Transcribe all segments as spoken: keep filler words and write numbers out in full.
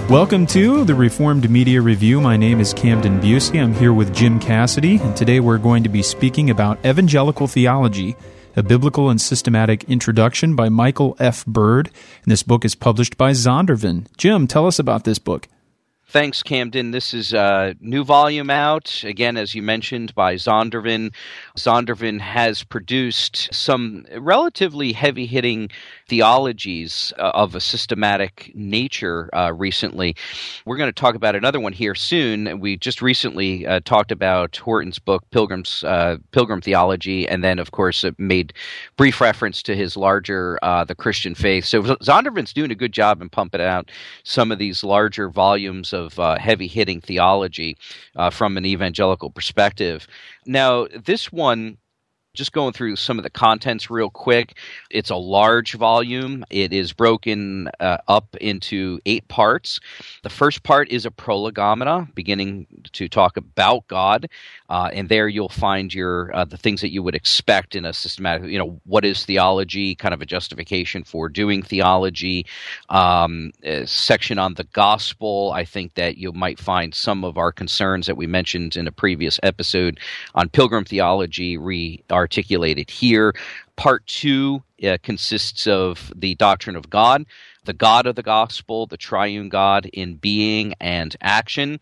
Welcome to the Reformed Media Review. My name is Camden Busey. I'm here with Jim Cassidy, and today we're going to be speaking about Evangelical Theology, a biblical and systematic introduction by Michael F. Bird. And this book is published by Zondervan. Jim, tell us about this book. Thanks, Camden. This is a new volume out, again, as you mentioned, by Zondervan. Zondervan has produced some relatively heavy-hitting theologies uh, of a systematic nature uh, recently. We're going to talk about another one here soon. We just recently uh, talked about Horton's book, Pilgrim's uh, Pilgrim Theology, and then, of course, it made brief reference to his larger uh, The Christian Faith. So Zondervan's doing a good job in pumping out some of these larger volumes of uh, heavy-hitting theology uh, from an evangelical perspective. Now, this one, just going through some of the contents real quick, it's a large volume. It is broken uh, up into eight parts. The first part is a prolegomena, beginning to talk about God, uh, and there you'll find your uh, the things that you would expect in a systematic, you know, what is theology, kind of a justification for doing theology, um, a section on the gospel. I think that you might find some of our concerns that we mentioned in a previous episode on pilgrim theology re articulated here. Part two uh, consists of the doctrine of God, the God of the gospel, the triune God in being and action.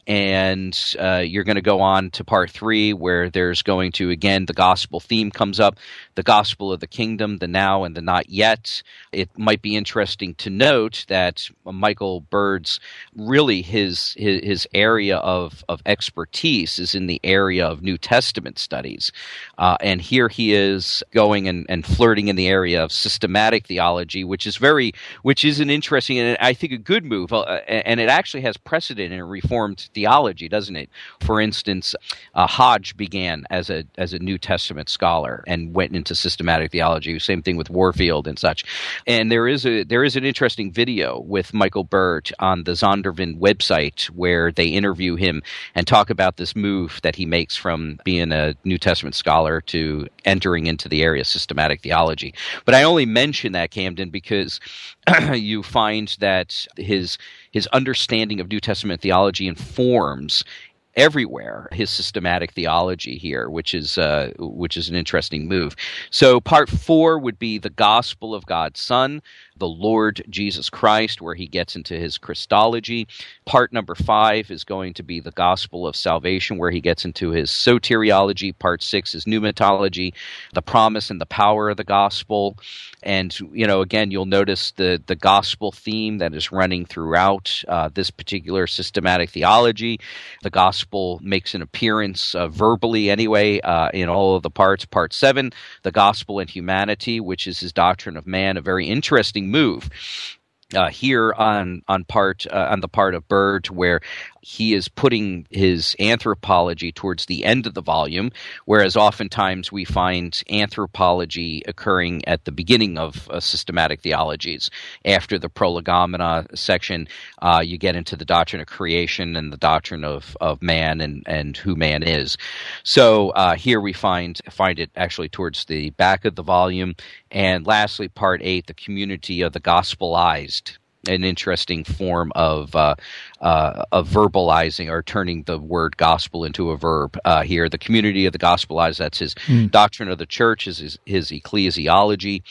And uh, you're going to go on to part three, where there's going to, again, the gospel theme comes up, the gospel of the kingdom, the now and the not yet. It might be interesting to note that Michael Bird's, really his his, his area of, of expertise is in the area of New Testament studies. Uh, and here he is going and, and flirting in the area of systematic theology, which is very, which is an interesting and I think a good move. Uh, and it actually has precedent in Reformed theology, doesn't it? For instance, uh, Hodge began as a as a New Testament scholar and went into systematic theology. Same thing with Warfield and such. And there is a there is an interesting video with Michael Bird on the Zondervan website where they interview him and talk about this move that he makes from being a New Testament scholar to entering into the area of systematic theology. But I only mention that, Camden, because you find that his his understanding of New Testament theology informs everywhere his systematic theology here, which is uh, which is an interesting move. So part four would be the gospel of God's Son, the Lord Jesus Christ, where he gets into his Christology. Part number five is going to be the gospel of salvation, where he gets into his soteriology. Part six is pneumatology, the promise and the power of the gospel. And, you know, again, you'll notice the, the gospel theme that is running throughout uh, this particular systematic theology. The gospel makes an appearance uh, verbally anyway uh, in all of the parts. Part seven, the gospel and humanity, which is his doctrine of man, a very interesting move. Uh, here on on part uh, on the part of Bird, where he is putting his anthropology towards the end of the volume, whereas oftentimes we find anthropology occurring at the beginning of uh, systematic theologies. After the prolegomena section, uh, you get into the doctrine of creation and the doctrine of, of man and, and who man is. So uh, here we find find it actually towards the back of the volume. And lastly, part eight, the community of the gospelized, an interesting form of uh, uh, of verbalizing or turning the word gospel into a verb uh, here. The community of the gospelized, that's his mm. doctrine of the church, is his, his ecclesiology.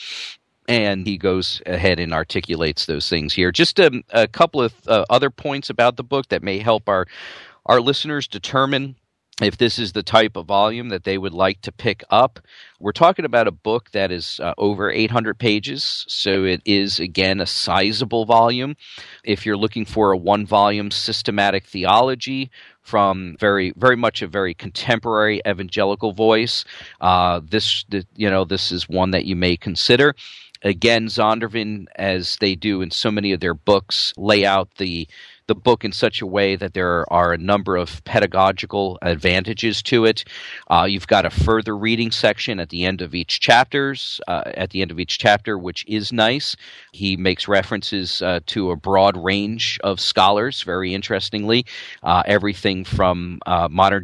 And he goes ahead and articulates those things here. Just a, a couple of uh, other points about the book that may help our our listeners determine if this is the type of volume that they would like to pick up. We're talking about a book that is uh, over eight hundred pages, so it is, again, a sizable volume. If you're looking for a one-volume systematic theology from very, very much a very contemporary evangelical voice, uh, this, you know, this is one that you may consider. Again, Zondervan, as they do in so many of their books, lay out the the book in such a way that there are a number of pedagogical advantages to it. Uh, you've got a further reading section at the end of each chapters, uh, at the end of each chapter, which is nice. He makes references uh, to a broad range of scholars, very interestingly, uh, everything from uh, modern day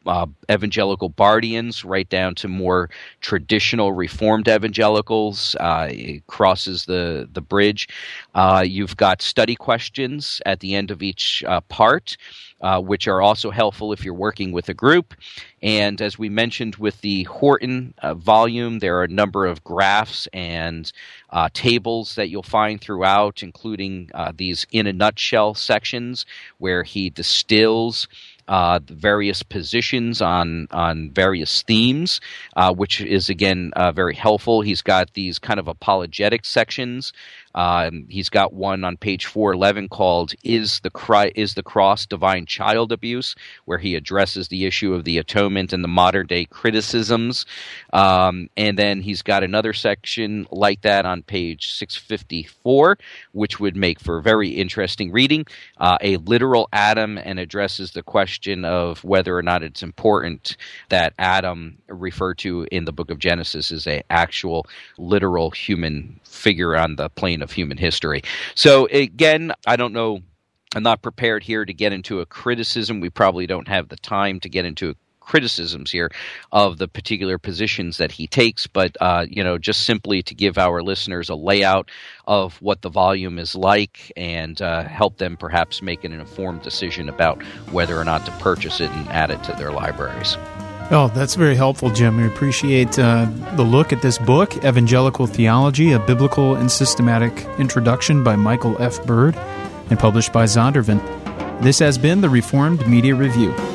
uh, evangelical Bardians right down to more traditional Reformed evangelicals. Uh, it crosses the, the bridge. Uh, you've got study questions at the end of each uh, part, uh, which are also helpful if you're working with a group. And as we mentioned with the Horton uh, volume, there are a number of graphs and uh, tables that you'll find throughout, including uh, these in a nutshell sections where he distills Uh, the various positions on on various themes, uh, which is, again, uh, very helpful. He's got these kind of apologetic sections. Um, he's got one on page four eleven called "Is the Cry, Is the Cross Divine Child Abuse?", where he addresses the issue of the atonement and the modern-day criticisms. Um, and then he's got another section like that on page six fifty-four, which would make for very interesting reading, uh, a literal Adam, and addresses the question of whether or not it's important that Adam, referred to in the book of Genesis, is an actual literal human figure on the plane of human history. So again, I don't know, I'm not prepared here to get into a criticism. We probably don't have the time to get into criticisms here of the particular positions that he takes, but uh, you know, just simply to give our listeners a layout of what the volume is like and uh, help them perhaps make an informed decision about whether or not to purchase it and add it to their libraries. Oh, that's very helpful, Jim. We appreciate uh, the look at this book, Evangelical Theology, A Biblical and Systematic Introduction by Michael F. Bird, and published by Zondervan. This has been the Reformed Media Review.